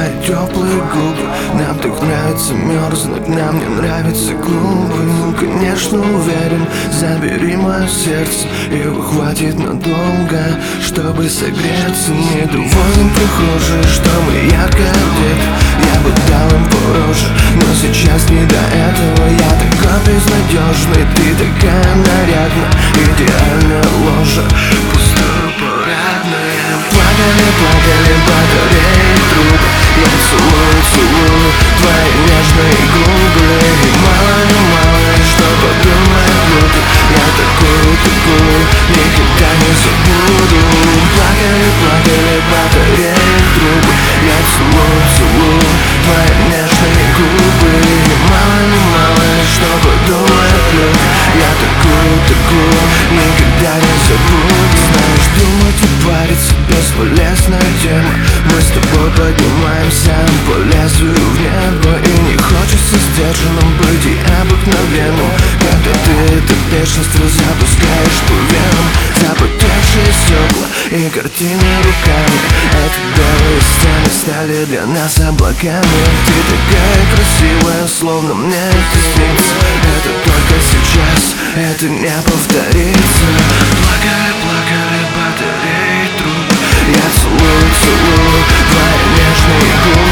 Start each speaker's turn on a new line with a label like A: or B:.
A: твои теплые губы. Нам так нравится мерзнуть, нам не нравится клубы. Ну, конечно, уверен, забери мое сердце, его хватит надолго, чтобы согреться. Недовольны прохожие, что мы ярко одеты. Я бы дал им по роже, но сейчас не до этого. Я такой безнадежный, ты такая нарядная. Идеальная ложа, пустая парадная. Плакали, плакали батареи трубы. Я целую, целую твои нежные губы. И мало, что подумают люди. Я такую, такую никогда не забуду. Плакали, плакали батареи трубы. Я целую, целую твои нежные губы. И мало, что подумают люди. Я такую, такую никогда не забуду. Знаешь, думать и париться бесполезная тема. Мы с тобой поднимаемся по лезвию в небо. И не хочется сдержанным быть и обыкновенным, когда ты это бешенство запускаешь по венам. Запотевшие стекла и картины руками. Эти белые стены стали для нас облаками. Ты такая красивая, словно мне это снится. Это только сейчас, это не повторится. Плакали, плакали батареи труб. Я целую, целую твои нежные губы.